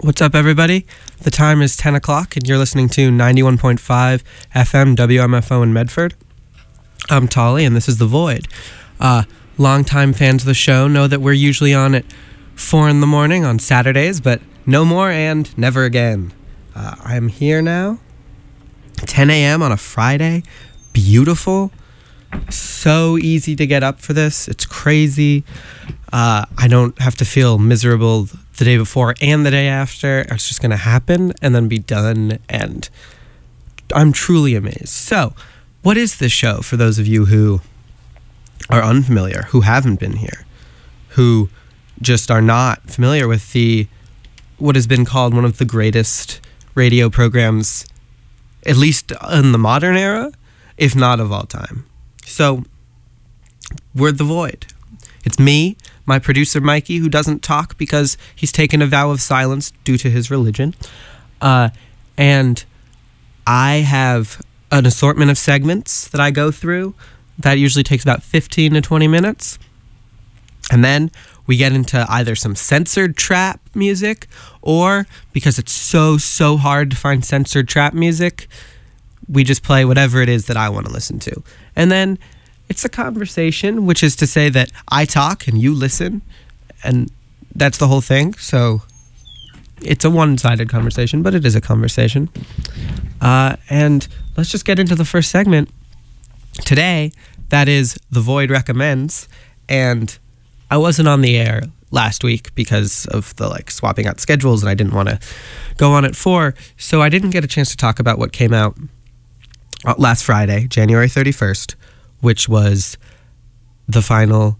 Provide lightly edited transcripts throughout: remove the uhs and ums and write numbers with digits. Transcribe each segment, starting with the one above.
What's up, everybody? The time is 10 o'clock, and you're listening to 91.5 FM WMFO in Medford. I'm Tolly, and this is The Void. Longtime fans of the show know that we're usually on at 4 in the morning on Saturdays, but no more and never again. I'm here now, 10 a.m. on a Friday. Beautiful. So easy to get up for this. It's crazy. I don't have to feel miserable the day before and the day after. It's just going to happen and then be done, and I'm truly amazed. So, what is this show for those of you who are unfamiliar, who haven't been here, who just are not familiar with what has been called one of the greatest radio programs, at least in the modern era, if not of all time. So, we're The Void. It's me, my producer Mikey, who doesn't talk because he's taken a vow of silence due to his religion. And I have an assortment of segments that I go through. That usually takes about 15 to 20 minutes. And then we get into either some censored trap music, or because it's so hard to find censored trap music, we just play whatever it is that I want to listen to. And then it's a conversation, which is to say that I talk and you listen, and that's the whole thing. So it's a one-sided conversation, but it is a conversation. And let's just get into the first segment today. That is The Void Recommends. And I wasn't on the air last week because of the swapping out schedules, and I didn't want to go on at 4. So I didn't get a chance to talk about what came out last Friday, January 31st, which was the final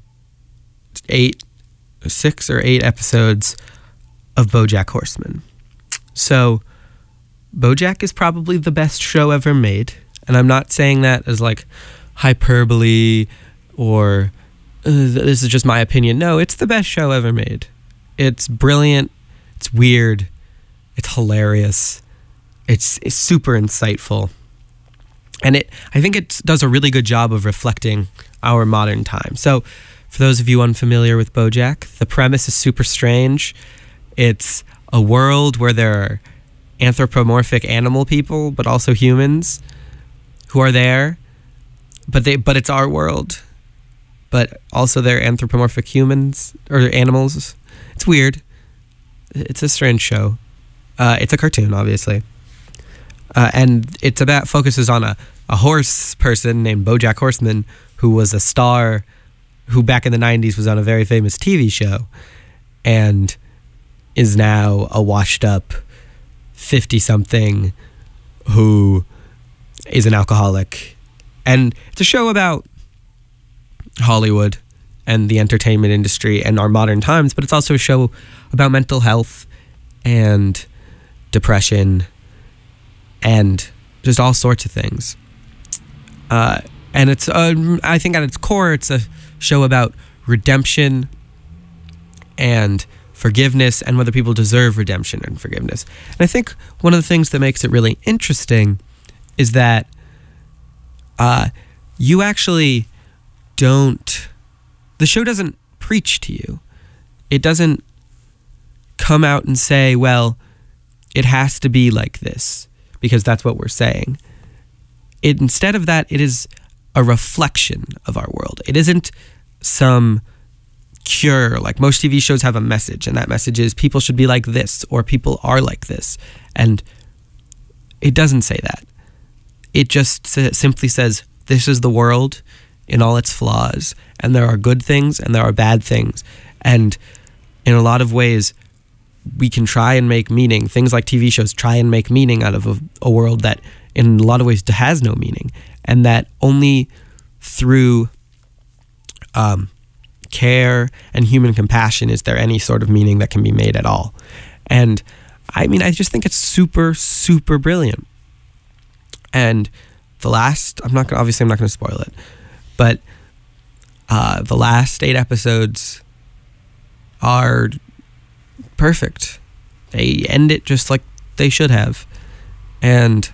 6 or 8 episodes of BoJack Horseman. So, BoJack is probably the best show ever made, and I'm not saying that as hyperbole or this is just my opinion. No, it's the best show ever made. It's brilliant, it's weird, it's hilarious, it's super insightful. And I think it does a really good job of reflecting our modern time. So, for those of you unfamiliar with BoJack, the premise is super strange. It's a world where there are anthropomorphic animal people, but also humans who are there. But it's our world. But also they're anthropomorphic humans or animals. It's weird. It's a strange show. It's a cartoon, obviously. And it's focuses on a horse person named BoJack Horseman, who was a star, who back in the 90s was on a very famous TV show, and is now a washed-up 50-something who is an alcoholic. And it's a show about Hollywood and the entertainment industry and our modern times, but it's also a show about mental health and depression and just all sorts of things. And it's, I think at its core, it's a show about redemption and forgiveness and whether people deserve redemption and forgiveness. And I think one of the things that makes it really interesting is that you actually the show doesn't preach to you. It doesn't come out and say, well, it has to be like this, because that's what we're saying. Instead of that, it is a reflection of our world. It isn't some cure. Like most TV shows have a message, and that message is people should be like this, or people are like this. And it doesn't say that. It just simply says, this is the world in all its flaws, and there are good things and there are bad things. And in a lot of ways, we can try and make meaning. Things like TV shows try and make meaning out of a world that in a lot of ways has no meaning, and that only through care and human compassion is there any sort of meaning that can be made at all. And I mean, I just think it's super, super brilliant. And the last, I'm not going to spoil it, but the last 8 episodes are perfect. They end it just like they should have. And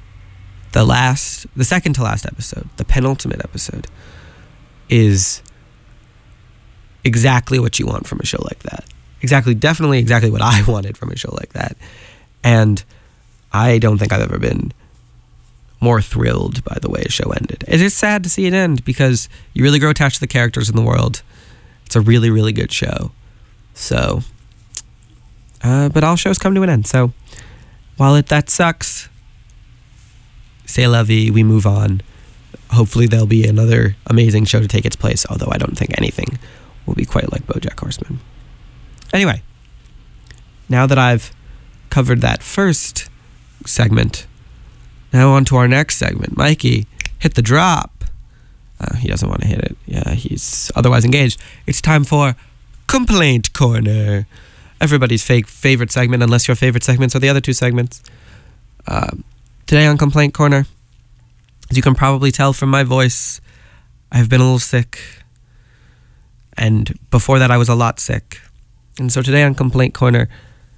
the second to last episode, the penultimate episode, is exactly what you want from a show like that. definitely exactly what I wanted from a show like that. And I don't think I've ever been more thrilled by the way a show ended. It is sad to see it end because you really grow attached to the characters in the world. It's a really, really good show. So, but all shows come to an end. So, while that sucks, c'est la vie, we move on. Hopefully there'll be another amazing show to take its place, although I don't think anything will be quite like BoJack Horseman. Anyway, now that I've covered that first segment, now on to our next segment. Mikey, hit the drop. He doesn't want to hit it. Yeah, he's otherwise engaged. It's time for Complaint Corner. Everybody's favorite segment, unless your favorite segments are the other two segments. Today on Complaint Corner, as you can probably tell from my voice, I've been a little sick. And before that, I was a lot sick. And so today on Complaint Corner,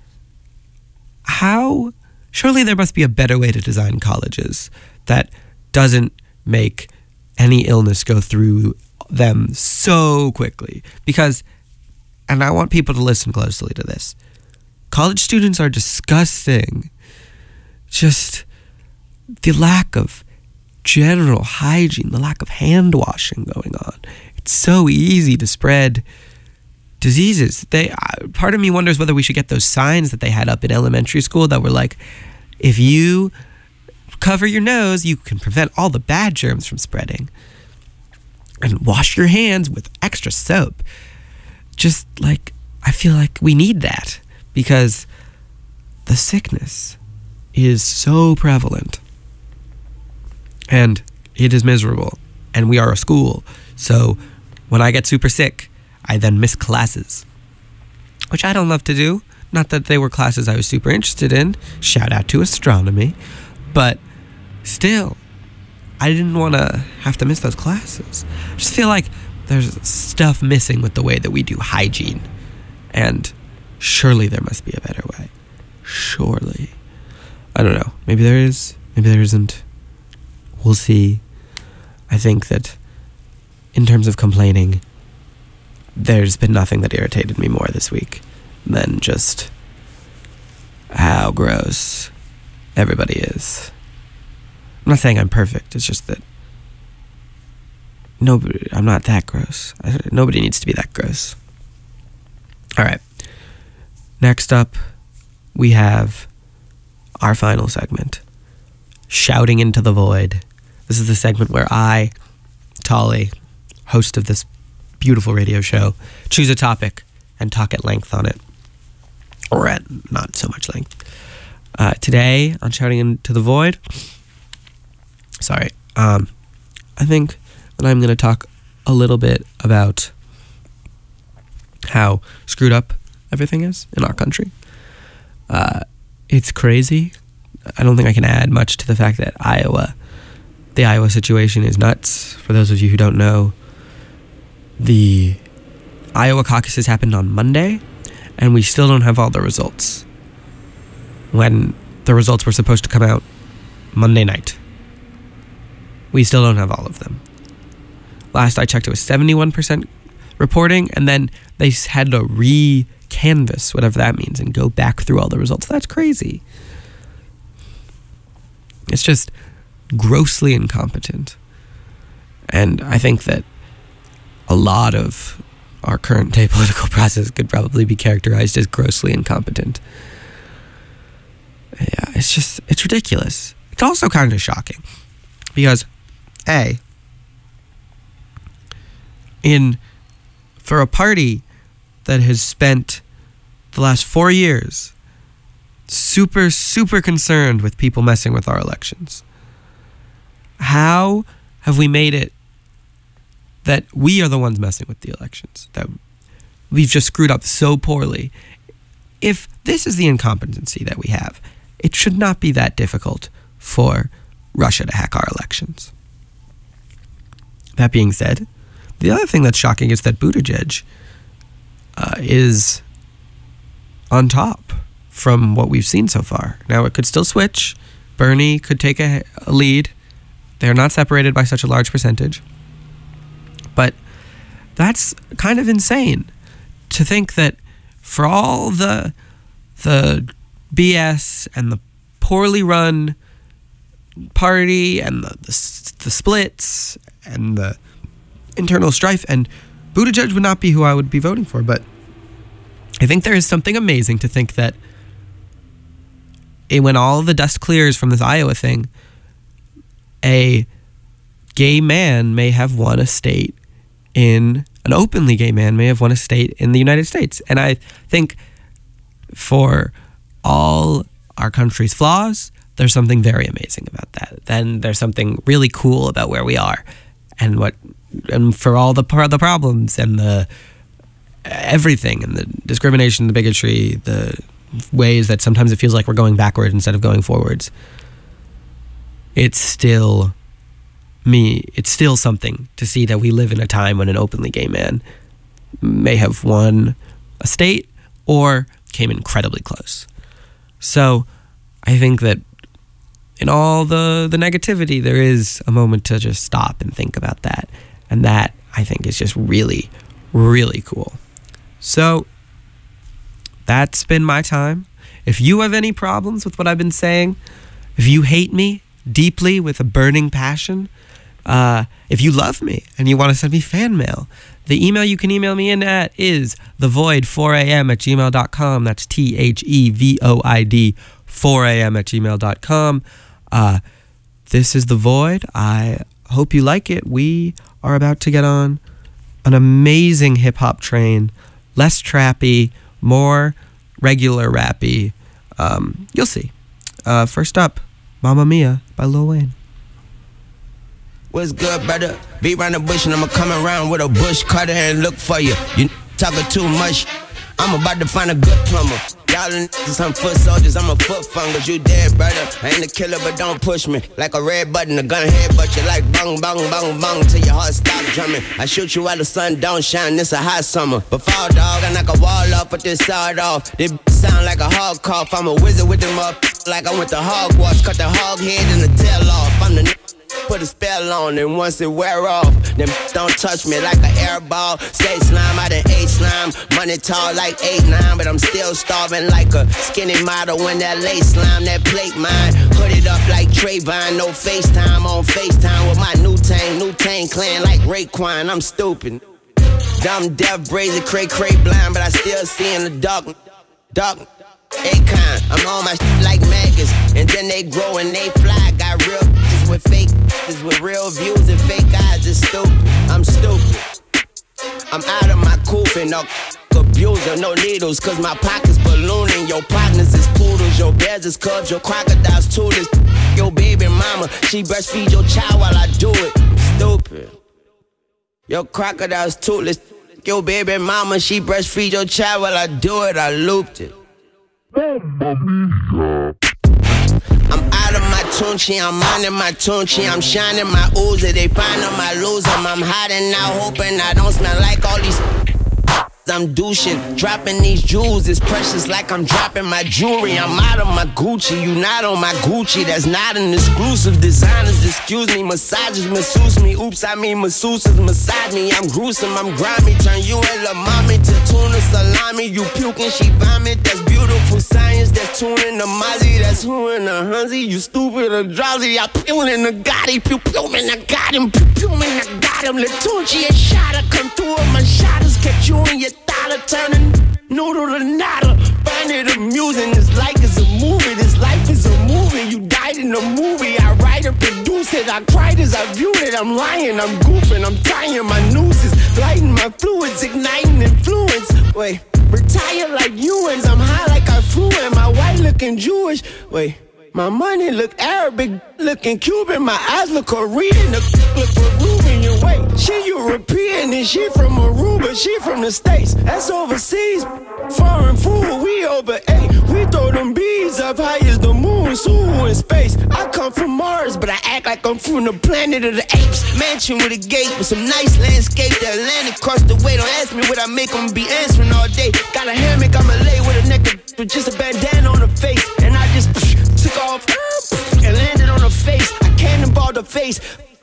surely there must be a better way to design colleges that doesn't make any illness go through them so quickly. Because, and I want people to listen closely to this, college students are disgusting. Just the lack of general hygiene, the lack of hand washing going on. It's so easy to spread diseases. Part of me wonders whether we should get those signs that they had up in elementary school that were like, if you cover your nose, you can prevent all the bad germs from spreading. And wash your hands with extra soap. Just like, I feel like we need that because the sickness is so prevalent. And it is miserable. And we are a school. So when I get super sick, I then miss classes, which I don't love to do. Not that they were classes I was super interested in. Shout out to astronomy. But still, I didn't want to have to miss those classes. I just feel like there's stuff missing with the way that we do hygiene. And surely there must be a better way. Surely. I don't know. Maybe there is. Maybe there isn't. We'll see. I think that in terms of complaining, there's been nothing that irritated me more this week than just how gross everybody is. I'm not saying I'm perfect. It's just that I'm not that gross. Nobody needs to be that gross. All right. Next up, we have our final segment, Shouting into the Void. This is the segment where I, Tolly, host of this beautiful radio show, choose a topic and talk at length on it. Or at not so much length. Today, on Shouting into the Void, I think that I'm going to talk a little bit about how screwed up everything is in our country. It's crazy. I don't think I can add much to the fact that the Iowa situation is nuts. For those of you who don't know, the Iowa caucuses happened on Monday, and we still don't have all the results. When the results were supposed to come out Monday night, we still don't have all of them. Last I checked, it was 71% reporting, and then they had to re-canvass, whatever that means, and go back through all the results. That's crazy. It's just grossly incompetent. And I think that a lot of our current day political process could probably be characterized as grossly incompetent. Yeah, it's ridiculous. It's also kind of shocking because, for a party that has spent the last 4 years super, super concerned with people messing with our elections, how have we made it that we are the ones messing with the elections, that we've just screwed up so poorly? If this is the incompetency that we have, it should not be that difficult for Russia to hack our elections. That being said, the other thing that's shocking is that Buttigieg is on top from what we've seen so far. Now, it could still switch. Bernie could take a lead. They're not separated by such a large percentage. But that's kind of insane to think that for all the BS and the poorly run party and the splits and the internal strife, and Buttigieg would not be who I would be voting for. But I think there is something amazing to think that when all the dust clears from this Iowa thing, a gay man may have won a state an openly gay man may have won a state in the United States. And I think for all our country's flaws, there's something very amazing about that. Then there's something really cool about where we are, and for all the problems and the everything and the discrimination, the bigotry, the ways that sometimes it feels like we're going backwards instead of going forwards. It's still something to see that we live in a time when an openly gay man may have won a state or came incredibly close. So I think that in all the negativity, there is a moment to just stop and think about that. And that, I think, is just really, really cool. So that's been my time. If you have any problems with what I've been saying, if you hate me deeply with a burning passion, if you love me and you want to send me fan mail, the email you can email me in at is thevoid4am@gmail.com. That's THEVOID 4am@gmail.com. This is The Void. I hope you like it. We are about to get on an amazing hip-hop train. Less trappy, more regular rappy. You'll see. First up, Mamma Mia by Lil Wayne. What's good, brother? Be round the bush and I'ma come around with a bush cutter and look for you. You talking too much. I'm about to find a good plumber. Y'all some foot soldiers, I'm a foot fungus. You dead, brother. I ain't a killer, but don't push me. Like a red button, a gun head, but you like bang, bang, bang, bang till your heart stop drumming. I shoot you while the sun don't shine, this a hot summer. But fall dog, I knock a wall up, put this side off. This sound like a hog cough. I'm a wizard with them up, like I went to Hogwarts. Cut the hog head and the tail off. I'm the put a spell on, and once it wear off, then don't touch me like an air ball. Say slime, I done ate slime. Money tall like 8'9", but I'm still starving like a skinny model when that lace slime, that plate mine. Hooded up like Trayvon, no FaceTime on FaceTime with my new Tang clan like Raekwon. I'm stupid. Dumb, deaf, brazen, cray, blind, but I still see in the dark. Akon, I'm on my shit like maggots, and then they grow and they fly. Got real bitches with fake bitches with real views and fake eyes. It's stupid. I'm stupid. I'm out of my coofin', no abuser, no needles, cause my pockets ballooning. Your partners is poodles, your bears is cubs, your crocodiles toothless. Your baby mama, she breastfeed your child while I do it. I'm stupid. Your crocodile's toothless. Your baby mama, she breastfeed your child while I do it. I looped it. I'm out of my Tunchi, I'm minding my Tunchi, I'm shining my Uzi, they find them, I lose them, I'm hiding out, hoping I don't smell like all these I'm douching, dropping these jewels, it's precious like I'm dropping my jewelry. I'm out of my Gucci, you not on my Gucci, that's not an exclusive. Designers, excuse me, massages, masseuse me, oops, I mean masseuses, massage me. I'm gruesome, I'm grimy, turn you and La Mommy to tuna salami. You puking, she vomit, that's beautiful science, that's tuning the Mozzie, that's who in the Hunzy. You stupid or drowsy, I pew in the Gotti, pew pew man, I got him, pew pew man, I got him. Latunchi and shot, I come through with my shotters, catch you in your dollar, turning noodle to nada. Find it amusing, this life is a movie, this life is a movie. You died in a movie, I write and produce it. I cried as I viewed it, I'm lying, I'm goofing, I'm tying my nooses, lighting my fluids, igniting influence. Wait, retire like Ewans, I'm high like I flew in, my white looking Jewish. Wait, my money look Arabic, looking Cuban, my eyes look Korean, look Peruvian. Wait, she European and she from Aruba, she from the States, that's overseas. Foreign food, we over 8. We throw them bees up high as the moon, Sue in space. I come from Mars, but I act like I'm from the planet of the apes. Mansion with a gate with some nice landscape. The Atlantic across the way. Don't ask me what I make, I'ma be answering all day. Got a hammock, I'ma lay with a naked with just a bandana on the face. And I just took off and landed on her face. I cannonballed her face.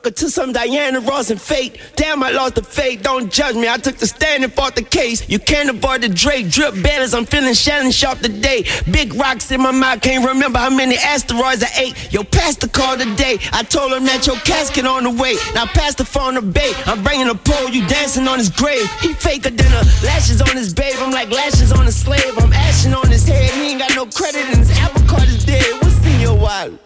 her to some Diana Ross and Fate. Damn, I lost the faith, don't judge me. I took the stand and fought the case. You can't avoid the Drake, drip banners, I'm feeling Shannon Sharp today. Big rocks in my mouth, can't remember how many asteroids I ate. Yo, pastor called today, I told him that your casket on the way. Now pass the phone to babe, I'm bringing a pole, you dancing on his grave. He faker than a lashes on his babe, I'm like lashes on a slave. I'm ashing on his head, he ain't got no credit and his apple card is dead. What's in your wallet?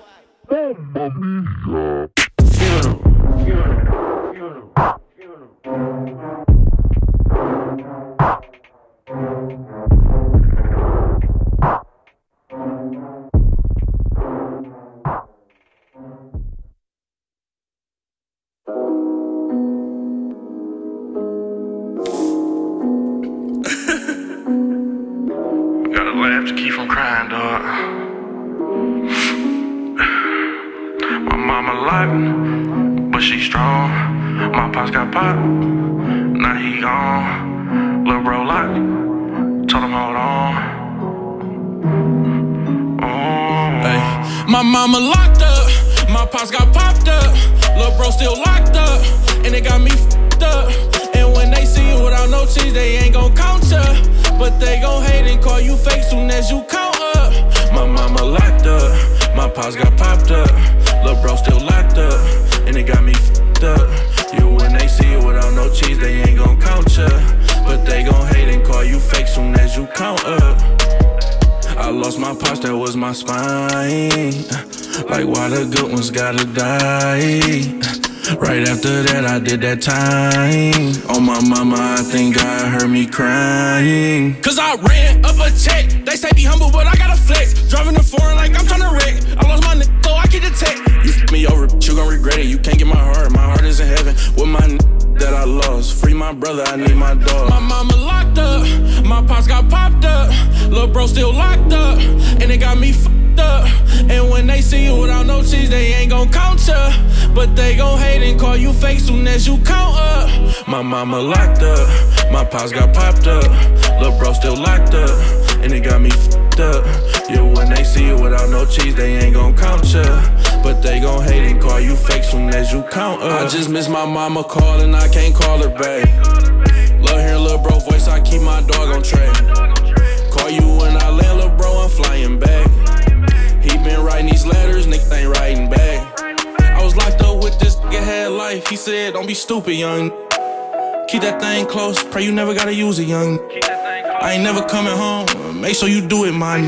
Gotta laugh to keep from crying, dog. My mama alive, but she strong. My pops got popped, now he gone. Lil' bro locked, told him hold on. Hey. My mama locked up, my pops got popped up. Lil' bro still locked up, and it got me f***ed up. And when they see you without no cheese, they ain't gon' count ya. But they gon' hate and call you fake soon as you count up. My mama locked up, my pops got popped up. Lil' bro still locked up, and it got me f***ed up. You when they see you without no cheese, they ain't gon' count ya. But they gon' hate and call you fake soon as you count up. I lost my pops, that was my spine. Like why the good ones gotta die. Right after that I did that time. On my mama, I think God heard me crying. Cause I ran up a check. They say be humble, but I gotta flex. Driving the foreign like I'm tryna wreck. I lost my nigga, so I keep the tech. You f*** me over, you gon' regret it. You can't get my heart is in heaven. With my that I lost. Free my brother, I need my dog. My mama locked up, my pops got popped up. Lil' bro still locked up, and it got me f***ed up. And when they see you without no cheese, they ain't gon' count ya. But they gon' hate and call you fake soon as you count up. My mama locked up, my pops got popped up. Lil' bro still locked up, and it got me f***ed up. Yeah, when they see you without no cheese, they ain't gon' count ya. But they gon' hate and call you fake soon as you count up. I just miss my mama calling, I can't call her back. Love hearing lil' bro voice, I keep my dog on track. Call you when I land, lil' bro, I'm flying back. He been writing these letters, nigga ain't writing back. I was locked up with this nigga, had life. He said, don't be stupid, young. Keep that thing close, pray you never gotta use it, young. I ain't never coming home, make sure you do it, man.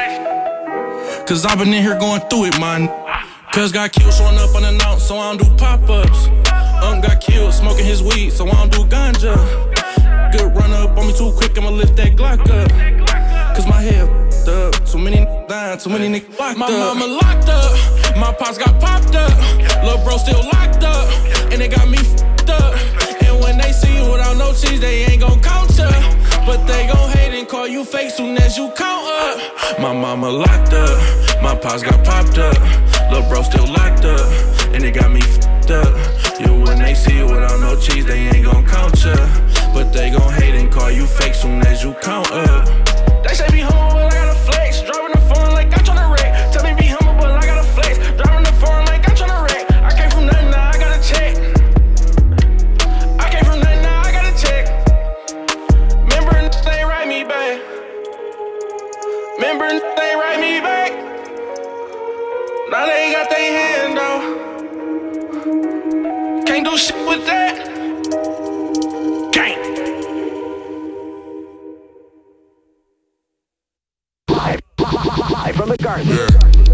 Cause I been in here going through it, man. Cuz got killed showing up unannounced, so I don't do pop-ups. Got killed smoking his weed, so I don't do ganja. Good run up on me too quick, I'ma lift that Glock up. Cause my head up, too many dying, too many niggas locked up. My mama locked up, my pops got popped up. Lil' bro still locked up, and it got me f***ed up. And when they see you without no cheese, they ain't gon' count ya. But they gon' hate and call you fake soon as you count up. My mama locked up, my pops got popped up. Lil' bro still locked up, and it got me f***ed up. Yeah, when they see you without no cheese, they ain't gon' count ya. But they gon' hate and call you fake soon as you count up. They say be humble, but I gotta flex. Driving the foreign like I'm tryna wreck. Tell me be humble, but I gotta flex. Driving the foreign like I'm tryna wreck. I came from nothing, now I gotta check. I came from nothing, now I gotta check. Remember, they write me back. Remember, they write me back. Now they ain't got their hand though. Can't do shit with that. Gang. Live from the garden. Yeah.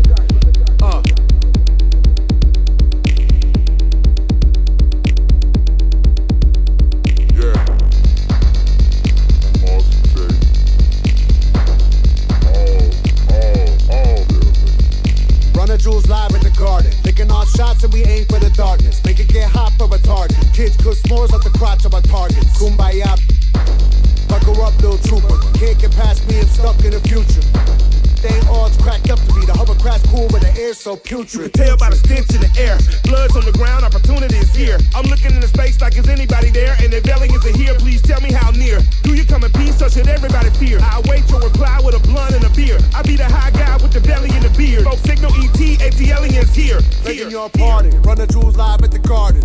Jewels live in the garden, licking all shots and we aim for the darkness. Make it get hot for retarded. Kids cook s'mores off the crotch of our targets. Kumbaya, buckle up, little trooper. Can't get past me, I'm stuck in the future. They ain't odds cracked up to me. The hovercraft's cool, but the air's so putrid. You can tell by the stench in the air. Blood's on the ground, opportunity is here. I'm looking into space like is anybody there? And if aliens are here, please tell me how near. Do you come in peace or should everybody fear? I await your reply with a blunt and a beer. I be the high guy with the belly and the beard. Folks signal ET, AT aliens here. Begging your pardon. Run the jewels live at the garden.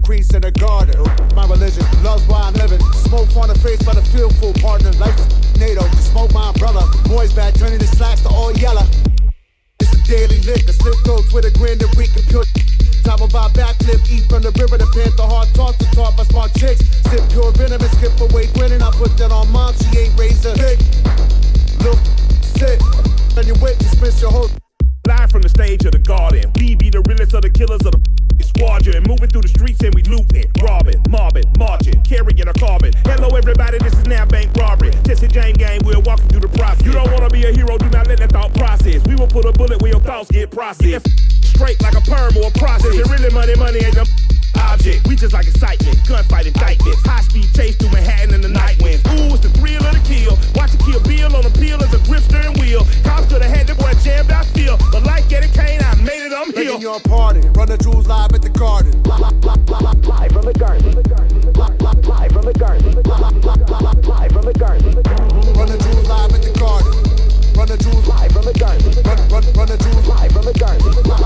priest in the garden. My religion loves where I'm living. Smoke on the face by the field full partner. Life NATO, smoke my umbrella. Boys back turning the slacks to all yellow. It's a daily lick, the slip throats with a grin that we can pure. Top about backflip, eat from the river, the panther hard talk to talk by smart chicks. Sip pure venom and skip away grinning. I put that on mom, she ain't raised a hick. Look, sick, and you wit, dismiss your whole. Live from the stage of the garden, we be the realest of the killers of the squadron. Moving through the streets and we looting, robbing, mobbing, marching, carrying a carbon. Hello everybody, this is now bank robbery. Jesse James gang, we're walking through the process. You don't wanna be a hero, do not let that thought process. We will put a bullet where your thoughts get processed. Straight like a perm or a process. It really money ain't no object. We just like excitement, gunfight indictments. High speed chase through Manhattan in the night winds. Ooh, it's the thrill of the kill. Watch it kill Bill on a peel as a grip steering wheel. Cops could have had the boy jammed, I feel. But like Eddie Kane, I made it, I'm here. Making your party, run the jewels live at the garden. Live from the garden. Live from the garden. Live from the garden. Run the jewels live at the garden. Run the jewels live from the garden. Run the jewels live from the garden.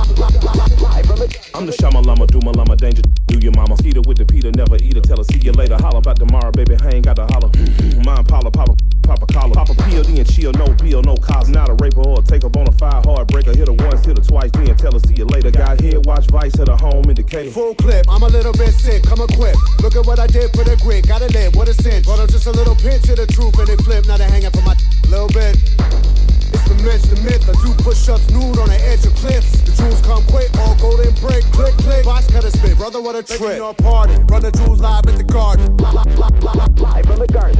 Live from the garden. I'm the Shamalama, Dumalama, danger, do your mama. Skeeter with the Peter, never eat her, tell her see you later. Holla about tomorrow, baby, I ain't got to holler. Mine, Paula, Papa collar. Papa PLD and chill, no bill, no cause. Not a raper or a take up on a fire heartbreaker. Hit her once, hit her twice, then tell her see you later. Got head, watch Vice, hit her home indicator. Full clip, I'm a little bit sick, come equipped. Look at what I did for the grit, gotta live, what a cinch. Brought up just a little pinch of the truth and it flip. Now they hanging for my little bit. It's the mensch, the myth. I do push-ups nude on the edge of cliffs. The jewels come quick, all golden break. Click, click, box cutter spit. Brother, what a trip. Making your party. Run the jewels live at the garden. Live from the garden.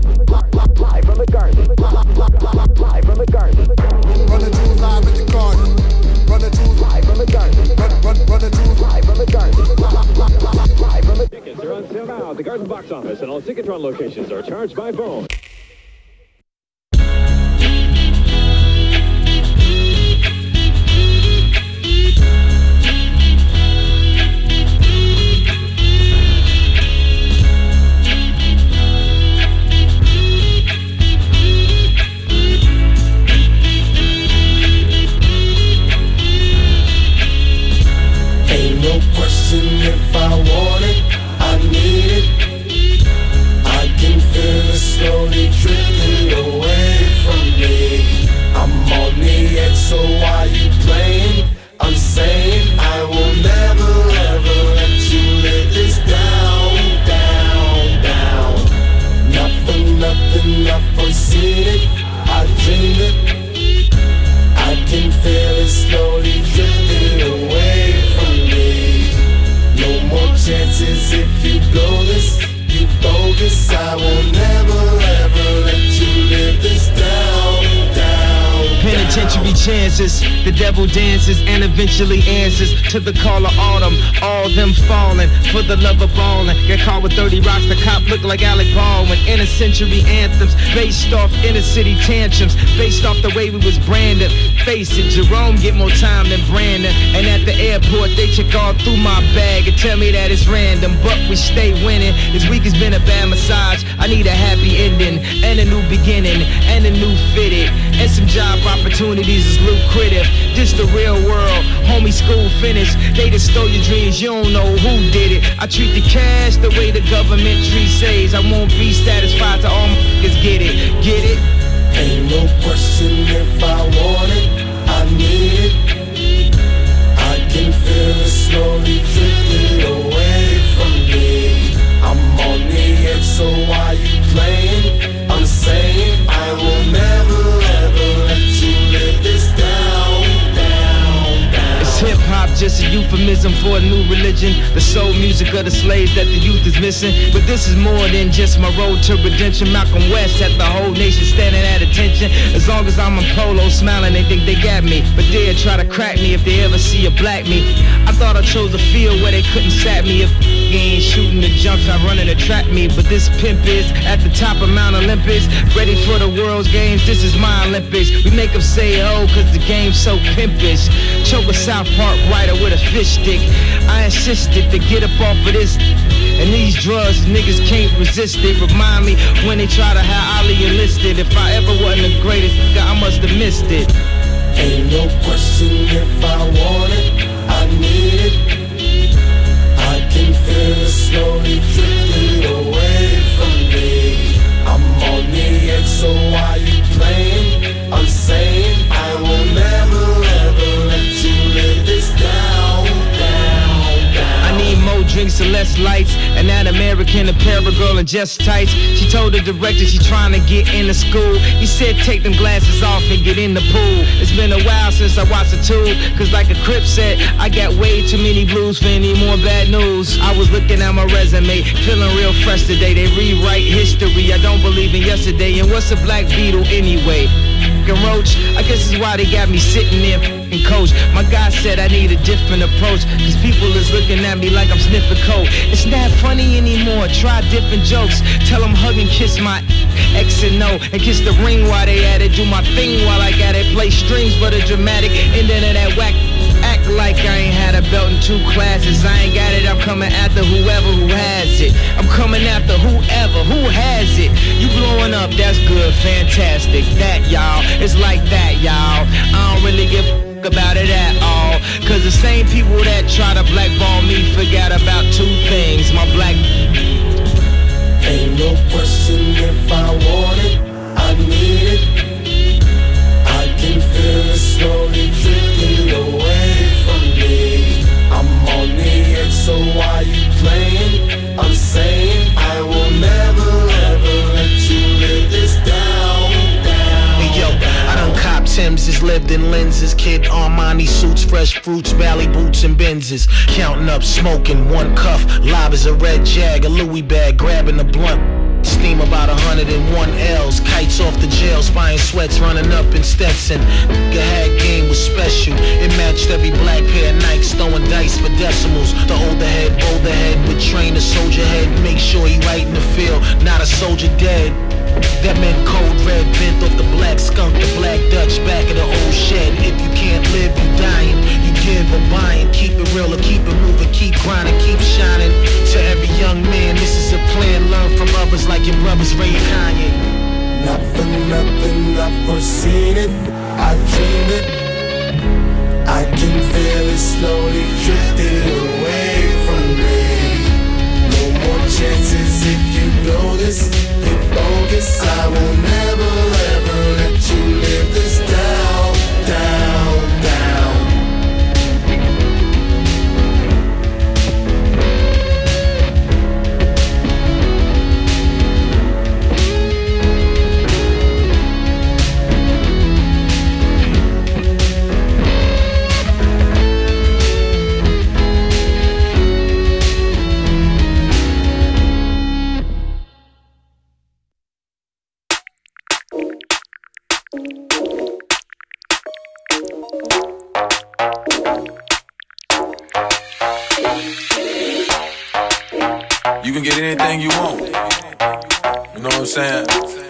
Live from the garden. Live from the garden. Run the jewels live at the garden. Run the jewels live from the garden. Run the jewels live from the garden. Live from the Tickets are on sale now at the Garden Box Office, and all Ticketron locations are charged by phone. No question if I want it, I need it. I can feel it slowly drifting away from me. I'm on the edge, so why you playing? I'm saying I will never ever let you live this down, down, down. Not for nothing, I've foreseen it, I dreamed it. I can feel it slowly drifting away from me. No more chances if you blow this, you bogus. I will never ever let you live this down, down. Penitentiary chances, the devil dances and eventually answers to the call of autumn. All them falling for the love of ballin'. Get caught with 30 rocks, the cop look like Alec Baldwin. Inner century anthems based off inner city tantrums, based off the way we was branded. Face it, Jerome get more time than Brandon. And at the airport they check all through my bag and tell me that it's random, but we stay winning. This week has been a bad massage. I need a happy ending and a new beginning and a new fitted and some job opportunities is lucrative. This the real world, homie, school finished. They just stole your dreams, you don't know who did it. I treat the cash the way the government treats says. I won't be satisfied till all my niggas get it, get it? Ain't no question if I want it, I need it. I can feel it slowly drifting away from me. I'm on the edge, so why you playing? I'm saying I will never ever let you live this down, down, down. It's hip-hop, just a euphemism for a new religion. The soul music of the slaves that the youth is missing. But this is more than just my road to redemption. Malcolm West had the whole nation standing at attention. As long as I'm in polo smiling, they think they got me. But they'll try to crack me if they ever see a black me. I thought I chose a field where they couldn't sap me. If ain't shooting the jumps, I run to trap me. But this pimp is at the top of Mount Olympus, ready for the world's games. This is my Olympics. We make them say oh, cause the game's so pimpish. Choke a South Park writer with a fish stick. I insisted to get up off of this. And these drugs, niggas can't resist it. Remind me when they try to have Ali enlisted. If I ever wasn't the greatest, I must have missed it. Ain't no question if I want it, I need it. I can feel Celeste lights, and that American Apparel girl in just tights. She told the director she trying to get into school. He said take them glasses off and get in the pool. It's been a while since I watched the Tube, cause like a Crip said, I got way too many blues for any more bad news. I was looking at my resume, feeling real fresh today. They rewrite history, I don't believe in yesterday. And what's a black Beatle anyway? Roach, I guess is why they got me sitting there and coach. My guy said I need a different approach, cause people is looking at me like I'm sniffing coke. It's not funny anymore, try different jokes. Tell them hug and kiss my X and O, and kiss the ring while they at it. Do my thing while I got it, play strings for the dramatic ending of that whack. Act like I ain't had a belt in 2 classes. I ain't got it, I'm coming after whoever who has it. I'm coming after whoever who has it. You blowing up, that's good, fantastic. That, y'all, it's like that, y'all. I don't really give a about it at all, cause the same people that try to blackball me forgot about 2 things. My black... Ain't no question if I want it, I need it. I can feel it slowly drifting away from me. I'm on the edge, so why you playing? I'm saying I will never ever let you live this down. Yo, I done cop Timbs, lived in lenses, kid Armani suits, fresh fruits, Bally boots and Benzes. Counting up, smoking, 1 cuff, live as a red Jag, a Louis bag, grabbing a blunt. Steam about 101 L's, kites off the jail, spying sweats running up in Stetson. Nigga had game was special, it matched every black pair of Nikes, throwing dice for decimals. The older head, bolder head, would train a soldier head, make sure he right in the field, not a soldier dead. That meant cold red, bent off the black skunk, the black Dutch, back of the old shed. If you can't live, you dying, you give or buying. Keep it real or keep it moving, keep grinding, keep shining. To every young man, this is a plan, learn from others like your brothers Ray and Kanye. Not for nothing, I've foreseen it, I dream it. I can feel it slowly drifting away from me. No more chances if you blow this, you're bogus. I will never ever let you live this down, down, down. You can get anything you want. You know what I'm saying?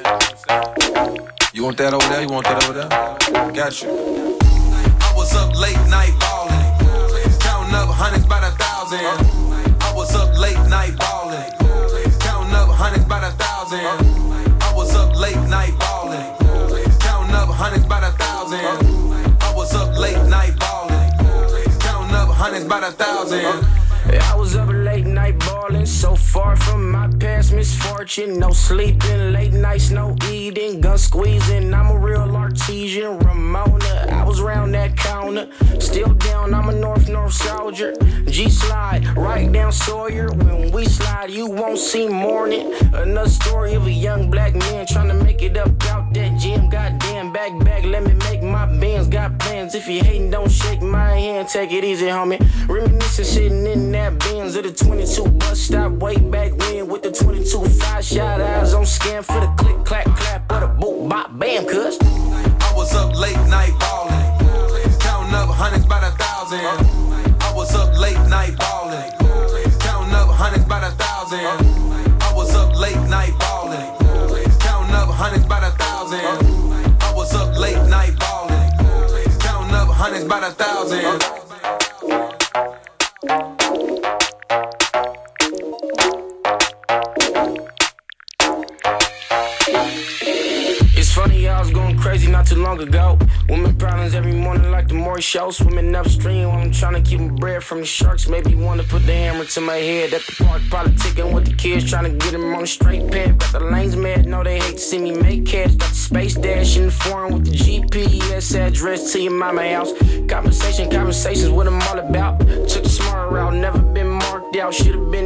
You want that over there? You want that over there? Got you. I was up late night ballin', counting up hundreds by the thousand. I was up late night ballin', counting up hundreds by the thousand. I was up late night ballin', counting up hundreds by the thousand. I was up late night ballin', counting up hundreds by the thousand. I was up late night ballin', so far from my past misfortune. No sleeping, late nights, no eating, gun squeezing. I'm a real artesian, Ramona. I was round that counter, still down. I'm a North soldier. G-slide, right down Sawyer. When we slide, you won't see morning. Another story of a young black man trying to make it up out that gym. Goddamn, back, let me make my bands. Got plans. If you hating, don't shake my hand. Take it easy, homie. Reminiscing, sitting in that Benz at the 22 bus stop way back when with the 22-5 shot eyes on scan for the click, clack, clap, or the boop, bop, bam, cuz. I was up late night ballin', counting up hundreds by the thousand. I was up late night ballin', counting up hundreds by the thousand. I was up late night ballin', counting up hundreds by the thousand. I was up late night ballin', counting up hundreds by the thousand. It's funny, I was going crazy not too long ago. Women problems every morning like the Maury show. Swimming upstream while I'm trying to keep my bread from the sharks. Maybe want to put the hammer to my head at the park. Politicking with the kids, trying to get them on the straight path. Got the lanes mad, know they hate to see me make cash. Got the space dash in the foreign with the GPS address to your mama house. Conversations, what I'm all about. Took the smart route, never been marked out. Should've been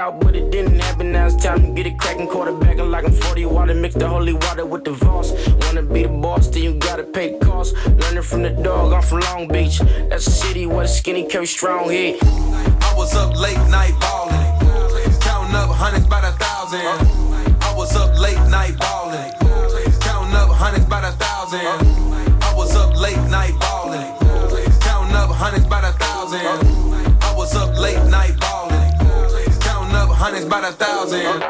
out, but it didn't happen. Now it's time to get it cracking. Quarterbacking like I'm 40 water. Mix the holy water with the Voss. Wanna be the boss, then you gotta pay the cost. Learning from the dog, I'm from Long Beach. That's a city where the skinny carry strong hit. I was up late night ballin', counting up hundreds by the thousand. I was up late night ballin', counting up hundreds by the thousand. I was up late night ballin', counting up hundreds by the thousand. I was up late night ballin', counting up hundreds by the thousand.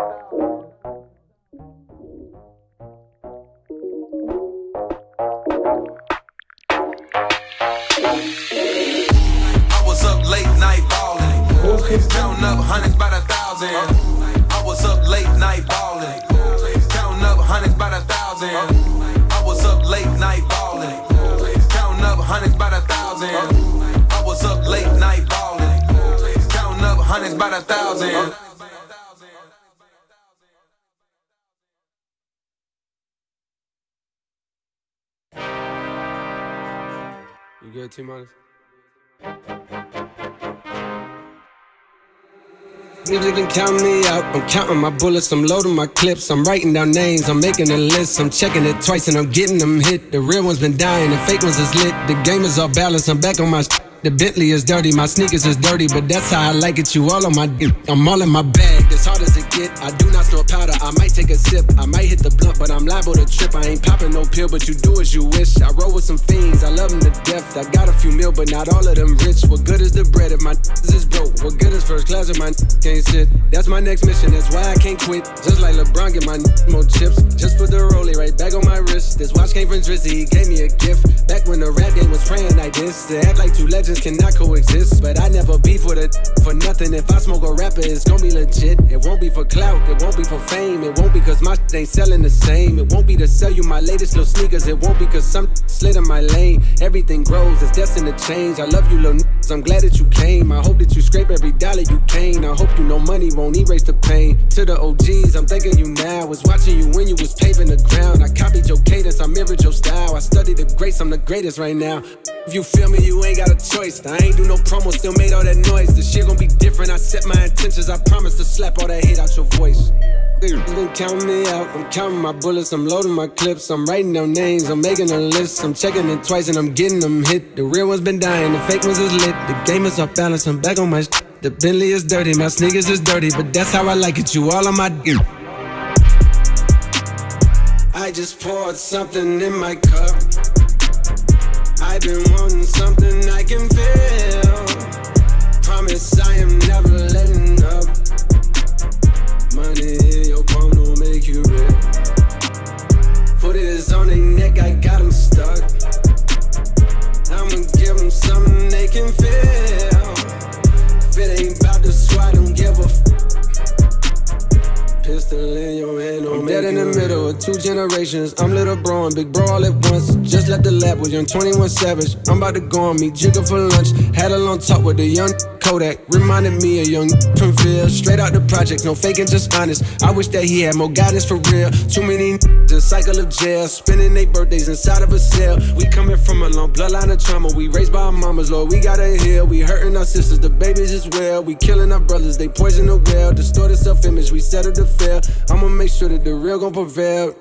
Counting up hundreds by the thousand. I was up late night ballin', counting up hundreds by the thousand. I was up late night ballin', counting up hundreds by the thousand. I was up late night ballin', counting up hundreds by the thousand. You good, T-Minus? Niggas can count me out. I'm counting my bullets, I'm loading my clips. I'm writing down names, I'm making a list. I'm checking it twice and I'm getting them hit. The real ones been dying, the fake ones is lit. The game is off balance, I'm back on my shit. The Bentley is dirty, my sneakers is dirty, but that's how I like it, you all on my dick. I'm all in my bag, as hard as it get. I do not snort powder, I might take a sip. I might hit the blunt, but I'm liable to trip. I ain't popping no pill, but you do as you wish. I roll with some fiends, I love them to death. I got a few mil, but not all of them rich. What good is the bread if my is broke? What good is first class if my can't sit? That's my next mission, that's why I can't quit. Just like LeBron, get my more chips. Just put the rollie right back on my wrist. This watch came from Drizzy, he gave me a gift. Back when the rap game was praying like this. To act like two legends cannot coexist, but I never beef with it for nothing. If I smoke a rapper, it's gon' be legit. It won't be for clout, it won't be for fame. It won't be cause my shit ain't selling the same. It won't be to sell you my latest little sneakers. It won't be cause some slid in my lane. Everything grows, it's destined to change. I love you little niggas, I'm glad that you came. I hope that you scrape every dollar you came. I hope you know money won't erase the pain. To the OGs, I'm thanking you now. Was watching you when you was paving the ground. I copied your cadence, I mirrored your style. I studied the greats, I'm the greatest right now. If you feel me, you ain't got a choice. I ain't do no promo, still made all that noise. The shit gon' be different, I set my intentions. I promise to slap all that hate out your voice. Niggas been counting me out, I'm counting my bullets, I'm loading my clips, I'm writing down names, I'm making a list, I'm checking it twice and I'm getting them hit. The real ones been dying, the fake ones is lit. The game is off balance, I'm back on my shit. The Bentley is dirty, my sneakers is dirty, but that's how I like it, you all on my dick. I just poured something in my cup. I've been wanting something I can feel. Promise I am never letting up. Money in your palm don't make you real. Foot is on their neck, I got them stuck. I'ma give them something they can feel. If it ain't about the squad, don't give a f. Pistol in your hand, I'm dead in the middle of two generations. I'm little bro and big bro all at once. Just left the lab with young 21 Savage. I'm about to go on meet Jigga for lunch. Had a long talk with the young Kodak. Reminded me of young from Phil. Straight out the project, no faking, just honest. I wish that he had more guidance for real. Too many the cycle of jail. Spending their birthdays inside of a cell. We coming from a long bloodline of trauma. We raised by our mamas, Lord, we gotta heal. We hurting our sisters, the babies as well. We killing our brothers, they poison the well. Distorted self-image, we settle to fail. I'ma make sure that the real gon' prevail.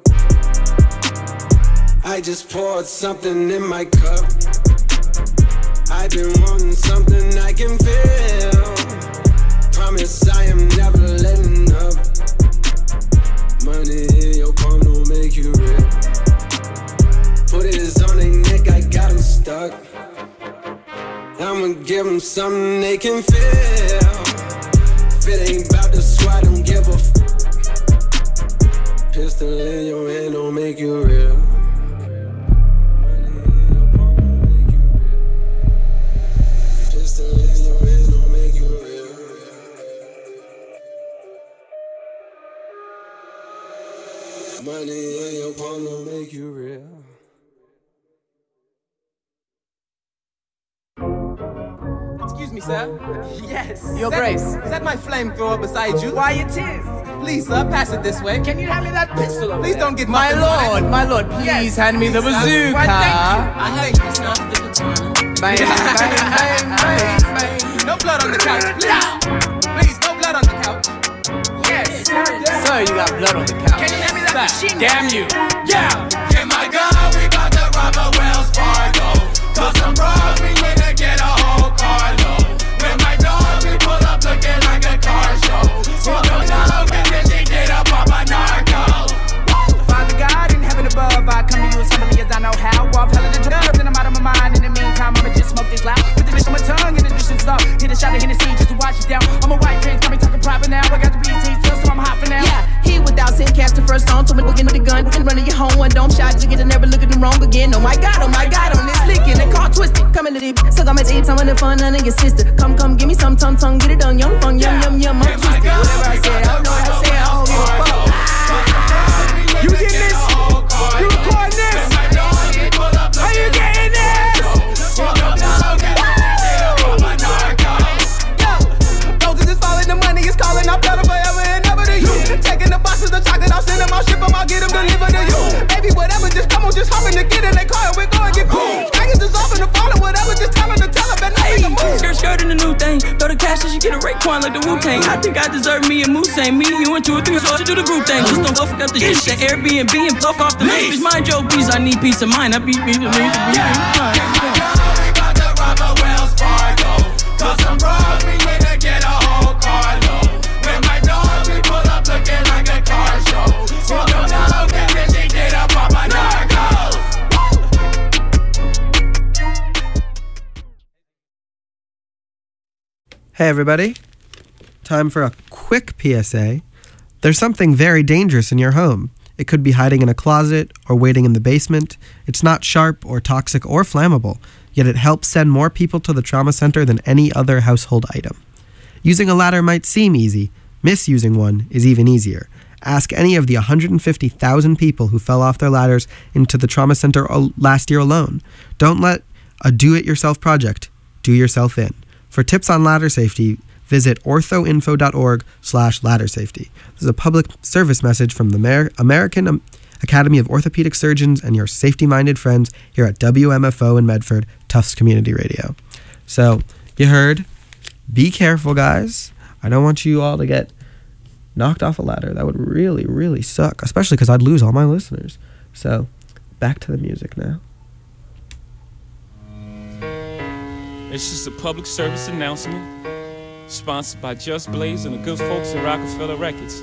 I just poured something in my cup. I've been wanting something I can feel. Promise I am never letting up. Money in your palm don't make you real. Foot is on their neck, I got them stuck. I'ma give them something they can feel. If it ain't about the squad, don't give a f. Pistol in your hand don't make you real. Pistol in your hand don't make you real. Money in your palm don't make you real. Excuse me, sir. Yes. Your Grace. Is that my flamethrower beside you? Why, it is. Please, sir, pass it this way. Can you hand me that pistol over Please there? don't get my lord, please yes, hand me the bazooka. Why, thank you, sir. Bang, bang, bang, bang, bang. No blood on the couch, please. Please, no blood know you got blood on the couch. Can you hand me that machine? Damn you. Yeah, get my gun, we bout to rob a Wells Fargo. Cause some bros, we in to get a whole carload. With my dogs, we pull up looking like a car show. Smoke a love, and then she get up on my narco. Father God in heaven above, I come to you as humbly as I know how. Off hella the drugs and I'm out of my mind. In the meantime, I'ma just smoke this loud. Put the dish on my tongue and the dish is up. Hit a shot of Hennessy just to wash it down. I'm a white prince, got me talking proper now. I got the BT still, so I'm hot for now. Yeah, he without sin, cast the first song. So we looking with the gun and running your home. One dome shot, you get and never look at them wrong again. Oh my God, on this licking. The car twisted, coming to the so got my teeth, some of the fun, none of your sister. Come, give me some tongue, get it done, young fun, yum, I'm twisted. Whatever I say, I don't know what I say, I don't give a fuck. You getting this? You recording this? Are you getting this? Those are just falling, the money is calling, I'll tell them forever and ever to you. Taking the boxes of chocolate, I'll send them, I'll ship them, I'll get them delivered to you. Baby, whatever, just come on, just hop in the get in the car and we're going to get cool. Package is off in the fall or whatever, just tell them to tell them and make a move. Skirt in the new thing, throw the cash and she get a Raekwon like the Wu-Tang. I think I deserve me and Moose ain't me, you and 2 or 3 so to do the group thing. Just don't go fuck up the shit, the Airbnb and fuck off the lease. Mind your peace, I need peace of mind. I beat me to me. Cause some bros, we in to get a whole carload. With my dogs, we pull up looking like a car show. Smoke a love, and then she get up on my narcos. Hey everybody, time for a quick PSA. There's something very dangerous in your home. It could be hiding in a closet or waiting in the basement. It's not sharp or toxic or flammable, yet it helps send more people to the trauma center than any other household item. Using a ladder might seem easy. Misusing one is even easier. Ask any of the 150,000 people who fell off their ladders into the trauma center last year alone. Don't let a do-it-yourself project do yourself in. For tips on ladder safety, visit orthoinfo.org/ladder safety. This is a public service message from the American Academy of Orthopedic Surgeons and your safety-minded friends here at WMFO in Medford, Tufts Community Radio. So, you heard, be careful, guys. I don't want you all to get knocked off a ladder. That would really, really suck, especially because I'd lose all my listeners. So, back to the music now. It's just a public service announcement, sponsored by Just Blaze and the good folks at Rockefeller Records.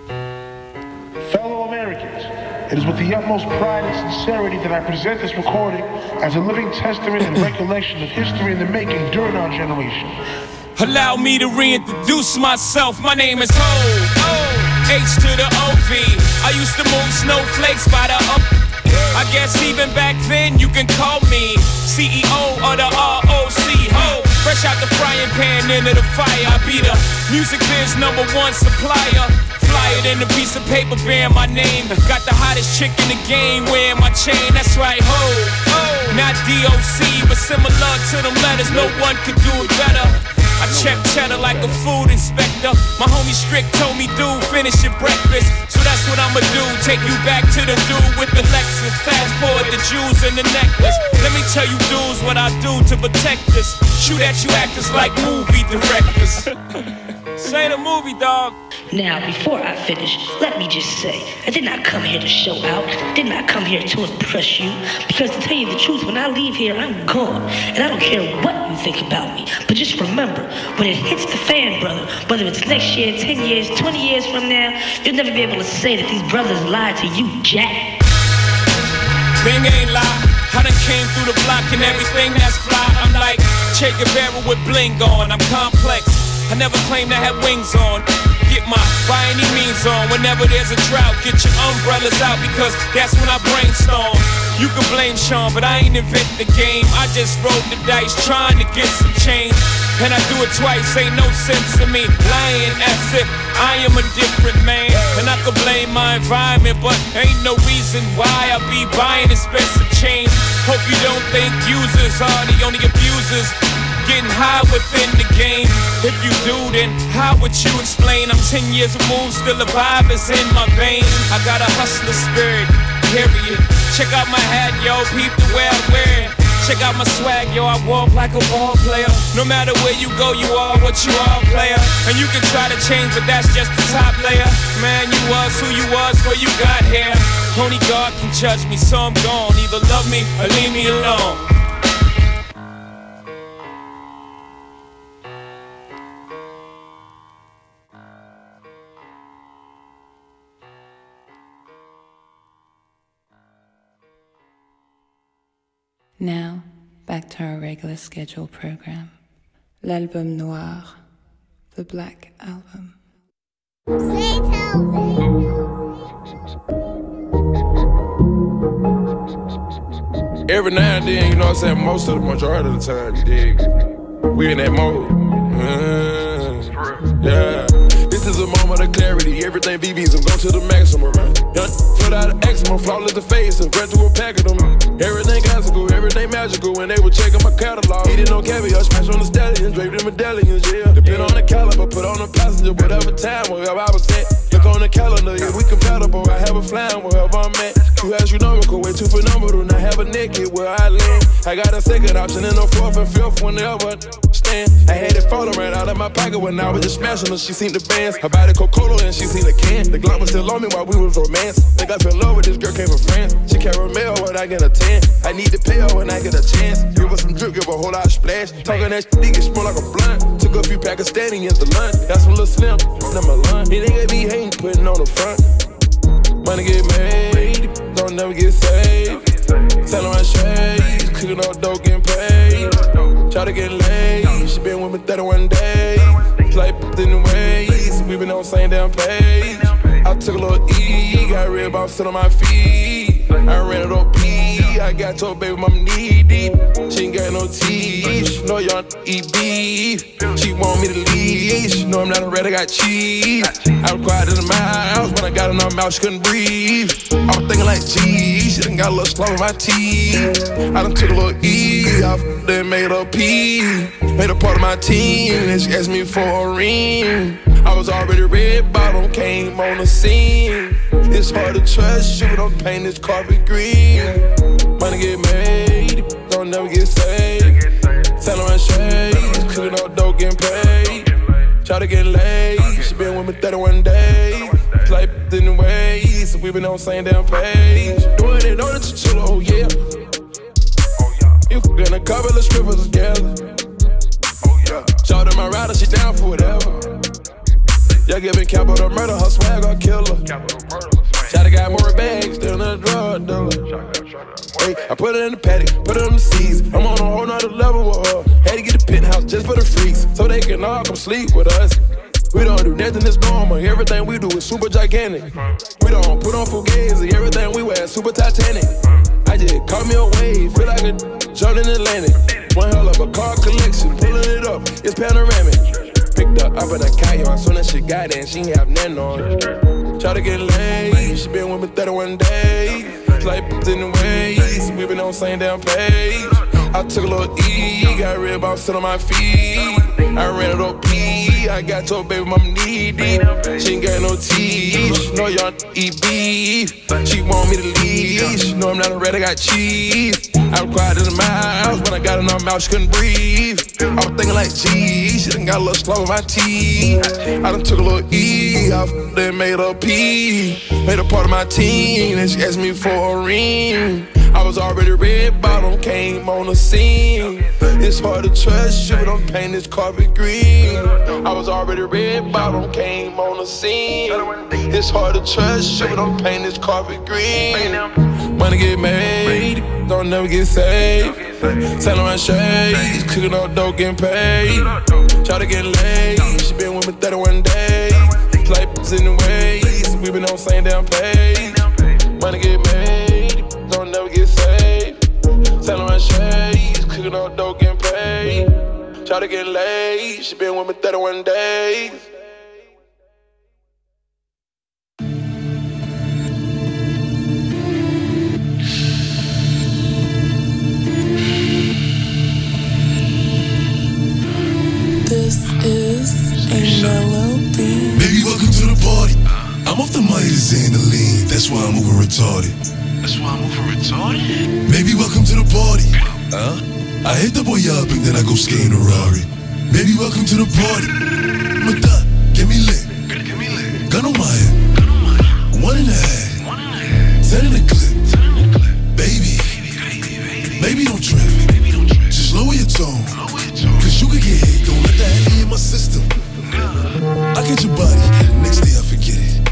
Fellow Americans, it is with the utmost pride and sincerity that I present this recording as a living testament and recollection of history in the making during our generation. Allow me to reintroduce myself. My name is Ho, H to the O-V. I used to move snowflakes by the up. I guess even back then you can call me CEO of the ROC. Ho, fresh out the frying pan into the fire. I be the music biz #1 supplier. Fly it in a piece of paper bearing my name. Got the hottest chick in the game wearing my chain. That's right, ho, not DOC, but similar to them letters. No one could do it better. I check cheddar like a food inspector. My homie Strick told me, dude, finish your breakfast. So that's what I'ma do, take you back to the dude with the Lexus. Fast forward the jewels and the necklace. Let me tell you dudes what I do to protect us. Shoot at you actors like movie directors. Say the movie, dog. Now, before I finish, let me just say, I did not come here to show out, did not come here to impress you, because to tell you the truth, when I leave here, I'm gone, and I don't care what you think about me, but just remember, when it hits the fan, brother, whether it's next year, 10 years, 20 years from now, you'll never be able to say that these brothers lied to you, Jack. Thing ain't lie, I done came through the block and everything that's fly. I'm like Che Guevara with bling on, I'm complex. I never claimed I had wings on. Get my by any means on. Whenever there's a drought, get your umbrellas out because that's when I brainstorm. You can blame Sean, but I ain't invent the game. I just rolled the dice trying to get some change. And I do it twice, ain't no sense to me. Lying as if I am a different man. And I could blame my environment, but ain't no reason why I be buying expensive change. Hope you don't think users are the only abusers. Getting high within the game. If you do, then how would you explain? I'm 10 years removed, still the vibe is in my veins. I got a hustler spirit, period. Check out my hat, yo, peep the way I wear it. Check out my swag, yo, I walk like a ball player. No matter where you go, you are what you are, player. And you can try to change, but that's just the top layer. Man, you was who you was before you got here. Only God can judge me, so I'm gone. Either love me or leave me alone. Now, back to our regular scheduled program. L'Album Noir, the Black Album. Every now and then, you know what I'm saying, most of the majority of the time, you dig, we in that mode. Yeah. This is a moment of clarity. Everything BB's, I'm going to the maximum, right? Foot out of eczema, flawless the face, and ran through a pack of them. Everything classical, everything magical. When they were checking my catalog, eating on caviar, smash on the stallions, draped in medallions, yeah. Depend on the caliber, put on the passenger, whatever time, wherever I was at. Look on the calendar, yeah, we compatible. I have a flying wherever I'm at. Too astronomical, way too phenomenal. Now have a naked where I land. I got a second option in the fourth and fifth whenever stand. I had it falling right out of my pocket when I was just smashing her. She seen the bands. Her body Coca-Cola and she seen the can. The Glock was still on me while we was romance. Think I fell in love with this girl, came from France. She caramel when I get a 10. I need to pay her when I get a chance. Give her some drip, give her a whole lot of splash. Talking that shit, get smell like a blunt. Took a few Pakistanians to lunch. Got some little slim, number lunch. He nigga be hating, putting on the front. Money get made, don't never get saved. Selling my shades, cooking up dope, getting paid. Try to get laid, she been with me 31 days. Like in the ways, we been on the same damn page. I took a little E, got red about sit on my feet. I ran it up P, I got told baby mama knee deep. She ain't got no teeth, she know y'all eat beef. She want me to leave, she know I'm not a red, I got cheese. I was quiet in my house, when I got in her mouth, she couldn't breathe. I was thinking like, geez, she done got a little slow in my teeth. I done took a little E, I then made a P. Made a part of my team, and she asked me for a ring. I was already red bottom, came on the scene. It's hard to trust you, don't paint this carpet green. Money get made, don't never get saved. Selling my shades, cooking up dope, getting paid. Try to get laid, she been with me 31 days. Like in the ways, we been on the same damn page. Doing it on the chinchilla, oh yeah. You fucking a couple of strippers together. Shout out my rider, she down for whatever. Y'all giving capital murder, her swag, I'll kill her. Shot got more bags than a drug dealer. Hey, I put it in the paddock, put it on the seas. I'm on a whole nother level with her. Had to get a penthouse just for the freaks, so they can all come sleep with us. We don't do nothing that's normal, everything we do is super gigantic. We don't put on fugazi, everything we wear is super Titanic. I just caught me a wave, feel like a jumped in the Atlantic. One hell of a car collection, pulling it up, it's panoramic. Picked her up in a kayak, soon as she got in, she ain't have nothing on. Try to get laid, she been with me 31 days. Like in the ways, we been on the same damn page. I took a little E, got red about sit on my feet. I ran it up P, I got told baby mama knee deep. She ain't got no teeth, she know y'all eat beef. She want me to leave, she know I'm not a red, I got cheese. I was quiet in my house, when I got in her mouth, she couldn't breathe. I was thinking like, geez, she done got a little slow in my teeth. I done took a little E, I then made a P. Made a part of my team, and she asked me for a ring. I was already red bottom, came on the scene. It's hard to trust you, don't paint this carpet green. I was already red bottom, came on the scene. It's hard to trust you, don't paint this carpet green. Money get made, don't never get saved. Selling my shades, cooking up dope, getting paid. Try to get laid, she been with me 31 days. Like in the ways, we been on the same damn page. Money get made, don't never get saved. Selling my shades, cooking up dope, getting paid. Try to get laid, she been with me 31 days. This is a melody. Baby, welcome to the party. I'm off the money to Xandaline. That's why I'm moving retarded. That's why I'm moving retarded? Baby, welcome to the party. I hit the boy up and then I go skating a Rari. Baby, welcome to the party. Mata, get me lit. Gun on my head. 1.5. 10 in the clip. Baby, don't trip. Just lower your tone. Cause you could get hit. Don't let that heavy in my system. I get your body. Next day I forget it.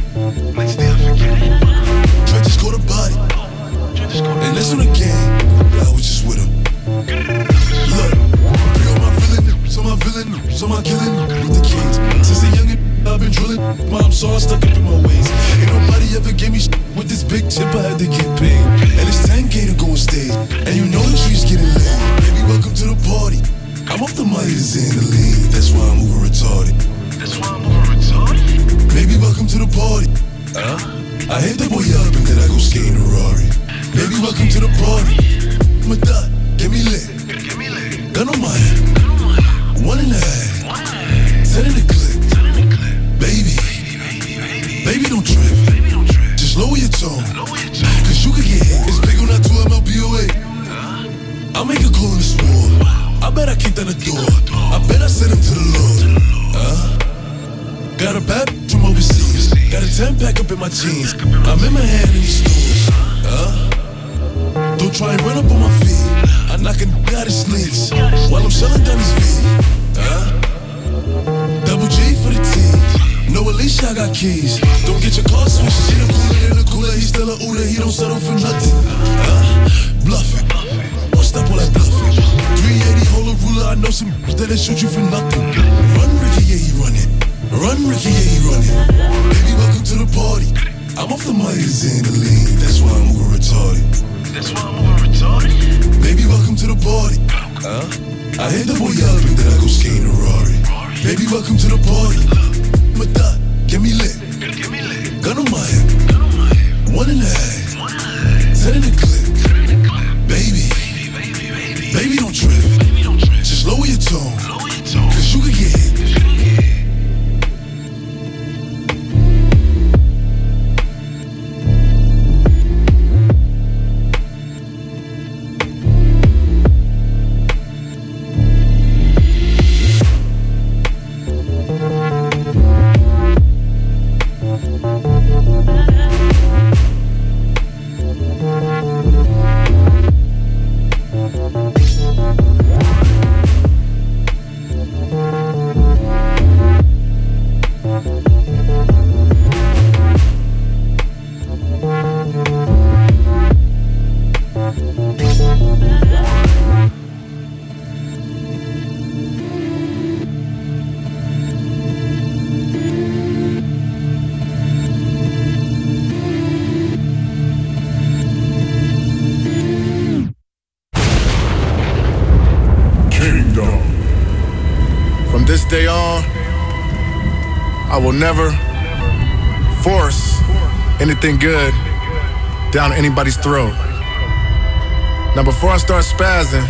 Try just go to body. And that's on the game. I was just with him. Look, bring on my villain, so my killing with the kids. Since a youngin', I've been drilling. Mom saw I stuck up in my ways. Ain't nobody ever gave me with this big chip. I had to get paid. And it's 10K to go on stage. And you know the trees getting laid. Baby, welcome to the party. I'm off the Myers and the lean. That's why I'm over retarded. Baby, welcome to the party. I hit the boy up and then I go skating a Rari. Baby, welcome to the party. Mata, get me lit. Gun on my head. 1.5. 10 in the clip. Baby, don't trip. Just lower your tone. Cause you could get hit. It's big on that 2 MLBOA. I'll make a call in this war. I bet I kicked down the door. I bet I sent him to the Lord. Got a bad from overseas. Got a 10-pack up in my jeans. I'm in my hand in these stores. Don't try and run up on my feet. I knock it out his sneaks while I'm selling down his feet. Double G for the team. No, Alicia, I got keys. Don't get your car switched. She the cooler in the cooler. He's still a Uda. He don't settle for nothing. Bluffing. What's up all that bluffing? 380, hold a ruler. I know some that'll shoot you for nothing. Run, Ricky, yeah, he running. Run, Ricky, yeah, he running. Baby, welcome to the party. I'm off the Myers and the lean. That's why I'm over retarded. Baby, welcome to the party. I hit the boy up and then I go skating a Rari. Baby, welcome to the party. Mata, get me lit. Gun on my head. 1.5. 10 in the clip. Baby, don't trip. Just lower your tone. Cause you could get hit. Day on, I will never force anything good down anybody's throat. Now before I start spazzing,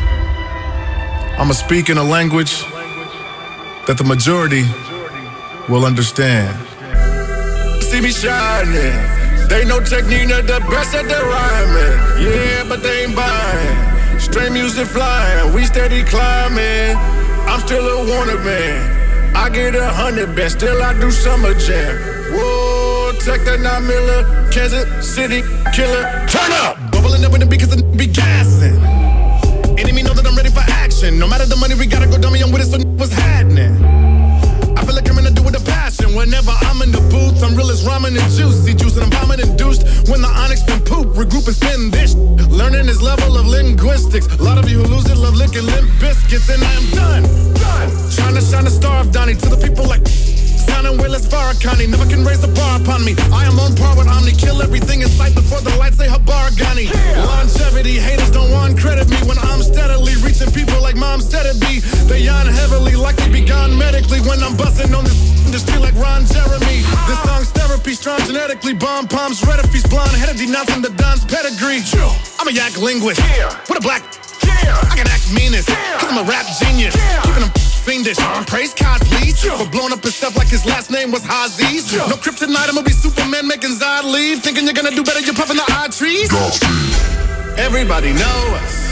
I'ma speak in a language that the majority will understand. See me shining, they know technique not the best at the rhyming. Yeah, but they ain't buying. Straight music flying, we steady climbing. I'm still a wanted man. I get 100 best, still I do summer jam. Whoa, check that 9 miller, Kansas City killer. Turn up! Bubbling up with the beat cause the be gassing. Enemy know that I'm ready for action. No matter the money, we gotta go dummy, I'm with it, so what's happening? I feel like I'm gonna do with a passion. Whenever I'm in the booth, I'm real as ramen and juicy juice, and I'm vomit induced. When the onyx been poop, regroup and spin this. Learning this level of linguistics. A lot of you who lose it love licking limp biscuits, and I am done. Trying to shine the star of Donnie to the people like sounding way less Farrakani. Never can raise the bar upon me. I am on par with Omni. Kill everything in sight before the lights say Habargani. Longevity, haters don't want credit me when I'm steadily reaching people like mom said it be. They yawn heavily like they be gone medically when I'm busting on this industry like Ron Jeremy. This song's therapy, strong genetically. Bomb palms, red if he's blonde headed, denouncing the Don's pedigree. I'm a yak linguist with a black. I can act meanest, cause I'm a rap genius. Keeping them fiendish. Praise God, please. For blowing up his stuff like his last name was Haziz. No kryptonite, I'ma be Superman making Zod leave. Thinking you're gonna do better, you're puffing the odd trees. Everybody know us.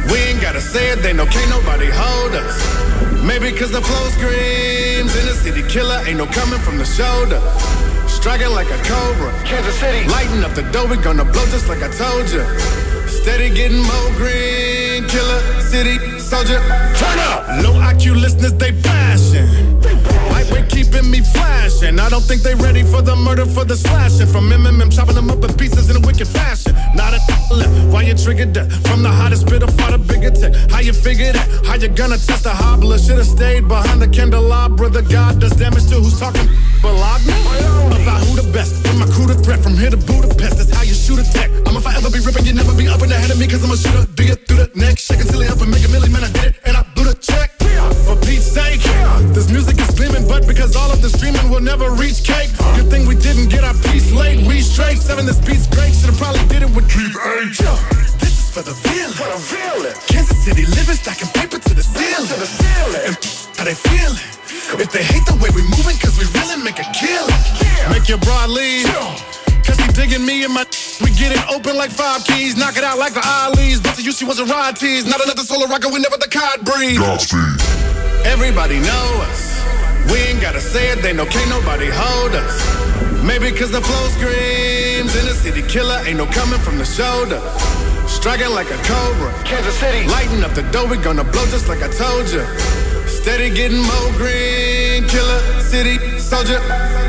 We ain't gotta say it, they know can't nobody hold us. Maybe cause the flow screams in the city killer, ain't no coming from the shoulder. Striking like a cobra, Kansas City. Lighting up the dough, we gonna blow just like I told you. Steady getting more green, killer, city, soldier. Turn up! Low IQ listeners, they passion. Lightweight keeping me flashing. I don't think they ready for the murder, for the slashing. From MMM, chopping them up in pieces in a wicked fashion. Not a left, why you triggered that? From the hottest bit of far the bigger tech. How you figure that? How you gonna test a hobbler? Should've stayed behind the candelabra. The God does damage to who's talking Bologna? About who the best, from my crew to threat. From here to Budapest, that's how you shoot a tech. I'ma forever be ripping, you never be up in the head of me. Cause I'm a shooter, dig it through the neck. Shake it till it up and make a million, man, I did it. And I blew the check. For Pete's sake, this music is gleaming, but because all of the streaming will never reach cake. Good thing we didn't get our piece late. We straight, 7 this beat's great. Should've probably did it with Keith H. This is for the feeling. Kansas City living, stacking paper to the ceiling. And how they feeling? If they hate the way we moving, cause we really make a killing. Make your broad leave. Cause he digging me and my we get it open like 5 keys. Knock it out like the Ali's. But to you she was a rod tease. Not another solo rocker, we never the cod breed. Everybody know us. We ain't gotta say it, they know can't nobody hold us. Maybe cause the flow screams in the city killer, ain't no coming from the shoulder. Striking like a cobra, Kansas City. Lighting up the dough, we gonna blow just like I told you. Steady getting more green, killer, city, soldier.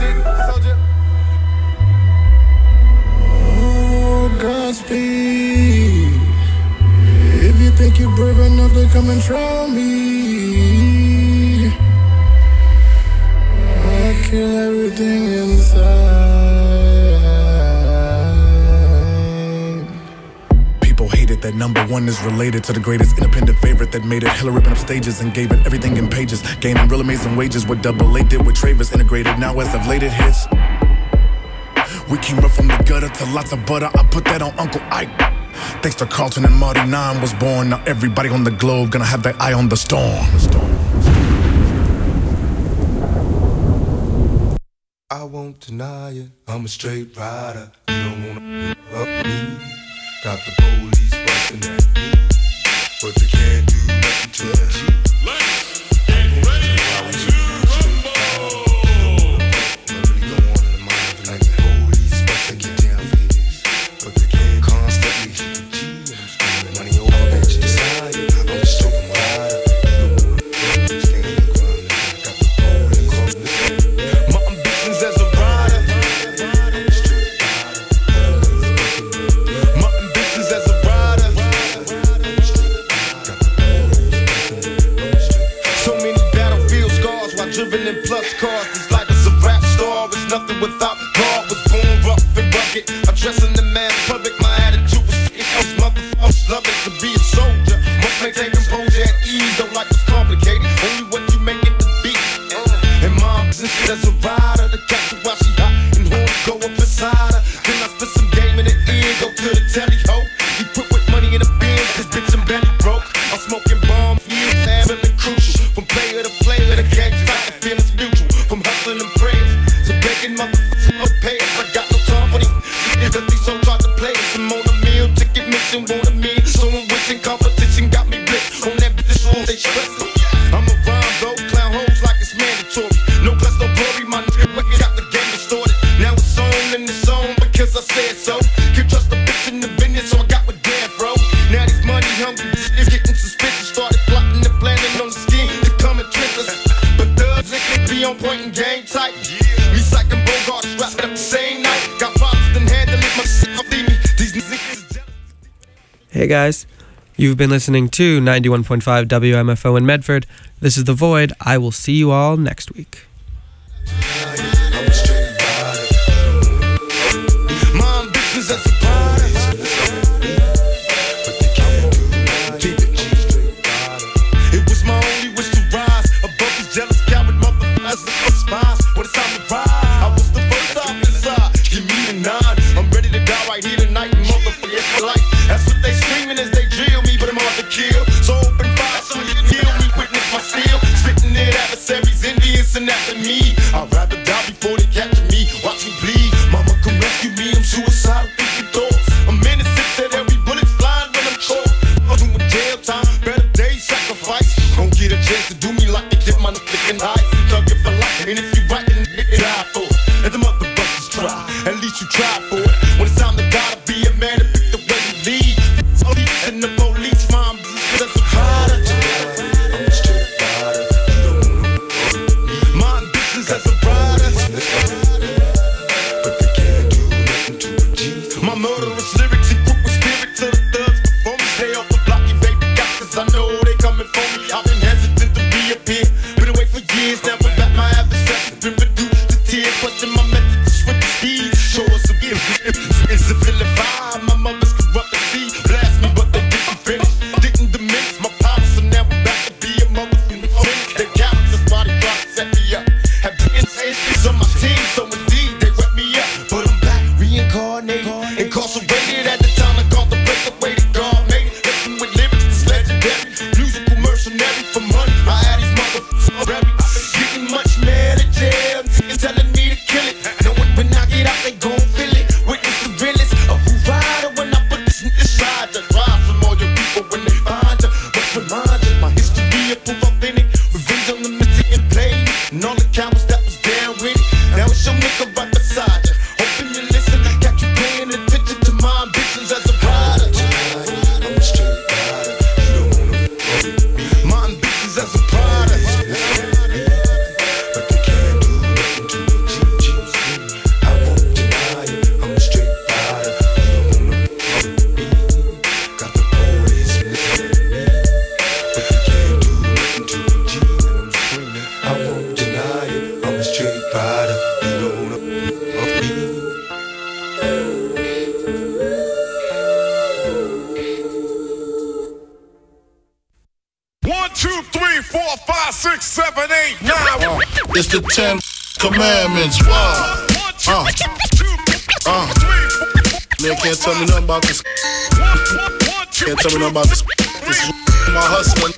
Oh, Godspeed. If you think you're brave enough to come and try me, I kill everything inside. People hate it that #1 is related to the greatest independent favorite that made it. Hella ripping up stages and gave it everything in pages. Gaining real amazing wages, what Double A did with Travis. Integrated now as of late it hits. We came up from the gutter to lots of butter. I put that on Uncle Ike. Thanks to Carlton and Marty 9 was born. Now everybody on the globe gonna have their eye on the storm. I won't deny it, I'm a straight rider. You don't wanna up me. Got the police busting at me, but they can't do nothing to me. Without God, was born rough and rugged. I dress in the mass public, my attitude was those motherfuckers love it to be a soldier. Must maintain composure at ease, don't like what's complicated. Only what you make it to be. And mom's instant as a rider, the captain while she hot and horns go up inside her. Then I spit some game in the ear, go to the telly ho. He put with money in the bin, this bitch I'm belly broke. I'm smoking bombs, feeling crucial. From player to player, the gang fight, the feelings mutual. From hustling and prayers to breaking motherfuckers no pay. I got no time for these niggas that these so try to play. Some on a meal, ticket missing, want a meal. So I'm wishing competition got me blitzed. On that bitch, all they stressing. I'm a rhyme though, clown hoes like it's mandatory. No plus, no glory, my nigga got the game distorted. Now it's on and it's on because I said so. Can't trust the bitch in the business, so I got with Dan, bro. Now these money hungry, is getting suspicious. Started plotting and planning on the scheme to come and trick us. But thugs, it can be on point and game tight. Recycling Bogart, strapped up the same night. Got problems, then handle it myself. These niggas. Hey guys, you've been listening to 91.5 WMFO in Medford. This is The Void. I will see you all next week. Mom, bitches as a party. It was my only wish to rise above these jealous coward motherfuckers that spies. When it's time to ride, I was the first officer. Give me the 9. I'm ready to die right here tonight, motherfucker, for life. That's what they screaming as they drill me, but I'm hard to kill. So open fire, so you feel me, witness my steel. Spitting it adversaries, Indians, and after me. I'd rather die before they capture me. Watch me bleed. Mama come rescue me. I'm suicidal, thinking thoughts. I'm innocent, said every bullet's flying when I'm caught. I'm doing jail time. do me like they did my nigga in high. Thug it for life, and if you right, then nigga die for it. And the motherfuckers try, at least you try for it. When it's time to die, to be a man to pick the way you lead. Police and the police find me that's a rider. I'm a straight rider. My ambitions as a rider. But they can't do nothing to a G. My murderous lyrics equip with spirit to the thugs before me. Stay off the block, you baby got, cause I know they coming for me. I've been hesitant to be up here, been away for years. Never back my adversaries, been reduced to tears. Questing my method to switch the speed. Show us some gift. It's a villain vibe. My mother's corrupt and see. Blast me, but they didn't finish. Didn't diminish my power, so now I'm back to be a motherfucking finish. They cowards, that's why they try to set me up. Have been it's on my team, so indeed they wet me up. But I'm back, reincarnated, incarcerated at the time I called the break the way that God made it. Listen with lyrics that's legendary, musical mercenary for money. I had these motherfuckers already getting much mad at jail, niggas telling me to kill it. Knowing when I get out they gon' feel it. Witness the realest of who rider when I put this in the side. Just rise from all your people when they find you. But remind you, my history a proof authentic. Revenge on the missing and played, and all the cowards that was down with it. Now it's your nigga right beside you. Hoping you listen, got you paying attention to my ambitions as a rider. I'm a straight rider. You don't wanna with me. My ambitions as a rider. But they can't do nothing to a G. I won't deny it. I'm a straight rider. You don't wanna with me. Got the police listening to me. But they can't do nothing to a G. And I'm screaming. I won't deny it. I'm a straight rider. You don't wanna with me. 1, 2, 3, 4, 5, 6, 7, 8, 9. It's the 10 commandments. Wow. Man can't tell me nothing about this. Can't tell me nothing about this. This is my hustling.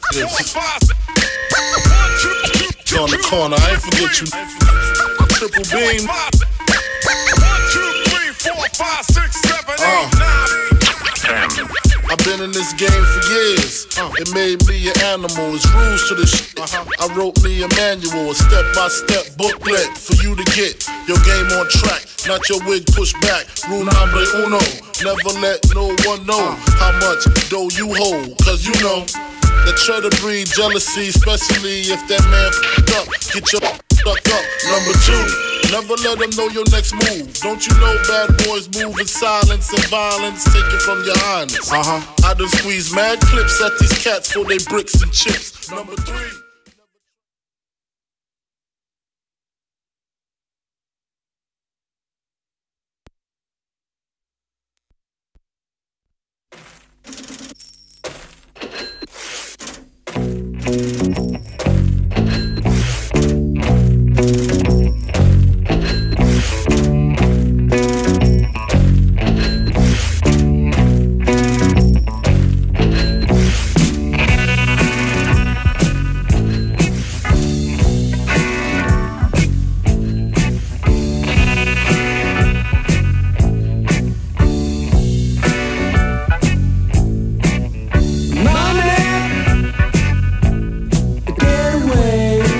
On the corner, I ain't forget you. Triple beam. 1, 2, 3, 4, 5, 6, 7, 8, 9. I've been in this game for years. It made me an animal. It's rules to this shit. I wrote me a manual, a step-by-step booklet for you to get your game on track. Not your wig pushed back. Rule number uno. Never let no one know how much dough you hold. Cause you know that try to breed jealousy, especially if that man f***ed up. Get your stuck up. Number 2, never let them know your next move. Don't you know bad boys move in silence and violence? Take it from your highness. I done squeeze mad clips at these cats for they bricks and chips. Number 3.